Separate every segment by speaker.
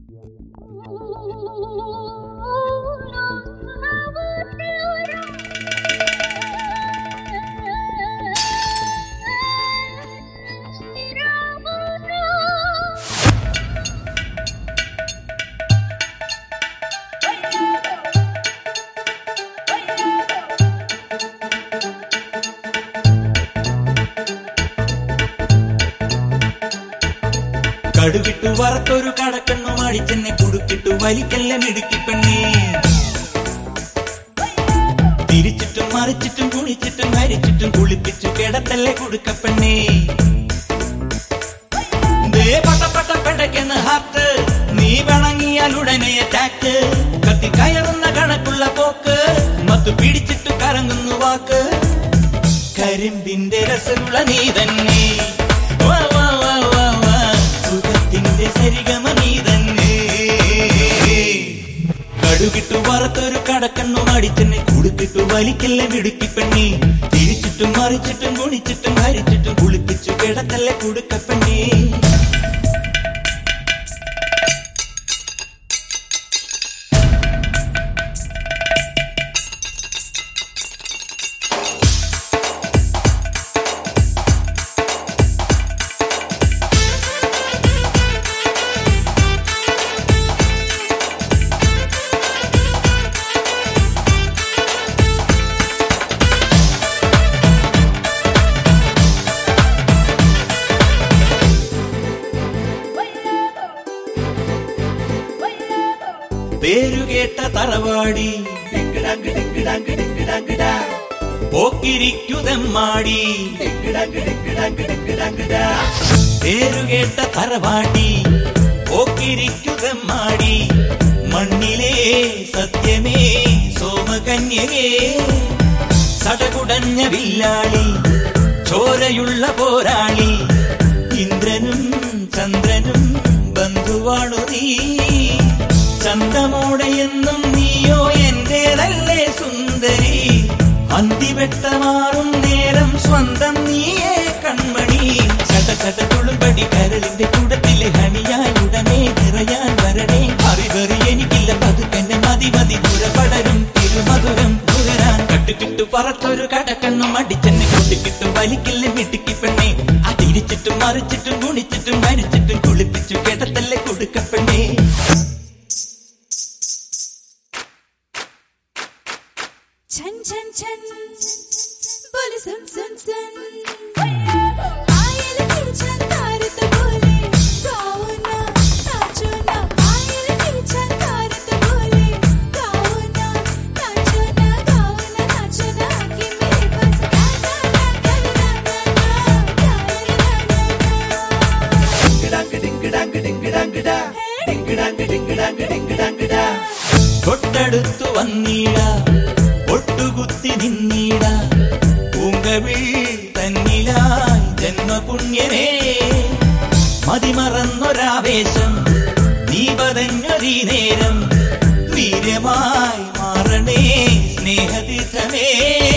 Speaker 1: കടുകിട്ടു വറുത്തൊരു കടക്കണ്ണു മടിച്ചെന്നെ കുടുക്കിട്ടു വലിക്കല്ല മിടുക്കി പെണ്ണേ. തിരിച്ചിട്ടും മറിച്ചിട്ടും കുളിച്ചിട്ടും ഹരിച്ചിട്ടും കുളിപ്പിച്ചു കിടത്തല്ലേ കുടുക്കപ്പെണ്ണേ. ദേ പട്ടപ്പട്ട പെടക്കെന്ന് ഹാർട്ട്, നീ പിണങ്ങിയാൽ ഉടനെ അറ്റാക്ക്. കത്തി കയറുന്ന കണക്കുള്ള പോക്ക്, മത്തു പിടിച്ചിട്ടു കറങ്ങുന്നു വാക്ക്. കരിമ്പിന്റെ രസമുള്ള നീ തന്നെ, വാ വാ വാ വാ വാ, സുഖത്തിന്റെ സരിഗമ നീ തന്നെ. കടുകിട്ടു വറുത്തൊരു കടക്കണ്ണു മടിച്ചെന്നെ കുടുക്കിട്ടു വലിക്കല്ലേ മിടുക്കി പെണ്ണേ. തിരിച്ചിട്ടും മറിച്ചിട്ടും കുണിച്ചിട്ടും ഹരിച്ചിട്ടും കുളിപ്പിച്ചു കിടത്തല്ലേ കുടുക്കപ്പെണ്ണേ. പേരുകേട്ട തറവാടി പോക്കിരിക്കുതമ്മാടി. പേരുകേട്ട തറവാടി പോക്കിരിക്കുതമ്മാടി. മണ്ണിലെ സത്യമേ സോമകന്യകേ, സടകുടഞ്ഞ വില്ലാളി ചോരയുള്ള പോരാളി. ഇന്ദ്രനും ചന്ദ്രനും ബന്ധുവാണു നീ, ചന്തമോടെ എന്നും നീയോ എന്റേതല്ലേ സുന്ദരി. അന്തിവെട്ടമാറും നേരം സ്വന്തം നീയേ കൺമണി. ചട ചട തുളുമ്പടി കരളിന്റെ കൂടത്തിലെ ഹണിയായി ഉടനെ നിറയാൻ വരണേ. അറിവറി എനിക്കില്ല പതുക്കെന്നെ മതി മതി പുറപടരും തിരുമധുരം പുകരാൻ. കട്ടുകിട്ടു പറത്തൊരു കടക്കണ്ണു മടിച്ചെന്നെ കൊട്ടിക്കിട്ടു വലിക്കില്ലേ മിടുക്കി പെണ്ണേ. തിരിച്ചിട്ടും മറിച്ചിട്ടും കുണിച്ചിട്ടും ഹരിച്ചിട്ടും കുളിപ്പിച്ചു കിടത്തല്ലേ കൊടുക്കപ്പെണ്ണേ.
Speaker 2: छन छन छन बोले सन सन सन, आयल किचन तारत बोले गाओ ना नाचो ना. आयल किचन तारत बोले गाओ ना नाचो ना, गाओ ना नाचो ना. आके मेरे पास गाना ना गाना ना गाना.
Speaker 1: തൊട്ടടുത്തു വന്നീട ഒട്ടുകുത്തി നിന്നീട, പൂങ്കവിൾ തന്നിലായി ജന്മപുണ്യമേ. മതിമറന്നൊരാവേശം നീ പതഞ്ഞൊരീ നേരം, വീര്യമായി മാറണേ സ്നേഹതീർത്ഥമേ.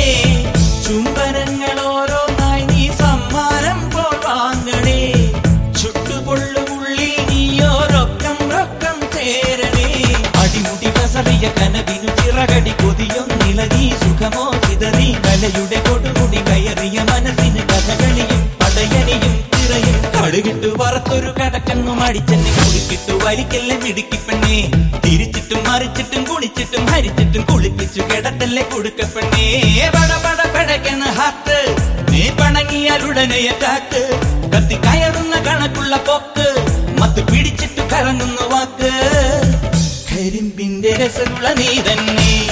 Speaker 1: ചുംബനങ്ങളോരോന്നായി നീ സമ്മാനം പോൽ വാങ്ങണേ. ചുട്ടുപൊള്ളുമുള്ളിൽ നീയോരൊക്കം റൊക്കം ചേരണേ. അടിമുടി കസറിയ കനവിനു ചിറകടി കൊതിയൊന്നിളകി സുഖമോ ചിതറി. കലയുടെ കൊടുമുടി കയറിയ മനസ്സിന് കഥകളിയും പടയണിയും തിറയും. കടുകിട്ടു വറുത്തൊരു കടക്കണ്ണു മടിച്ചെന്നെ കുളിക്കിട്ടു വലിക്കല്ലേ മിടുക്കി പെണ്ണേ. തിരിച്ചിട്ടും മറിച്ചിട്ടും കുണിച്ചിട്ടും ഹരിച്ചിട്ടും കുളിപ്പിച്ചു കിടത്തല്ലേ കൊടുക്കപ്പെണ്ണേ. പട പട പെടക്കെന്ന് ഹാർട്ട്, നീ പണങ്ങിയാൽ ഉടനെ അറ്റാക്ക്. കത്തി കയറുന്ന കണക്കുള്ള പോക്ക്, മത്ത് പിടിച്ചിട്ടു കറങ്ങുന്നു വാക്ക്. കരിമ്പിന്റെ രസമുള്ള നീ തന്നെ.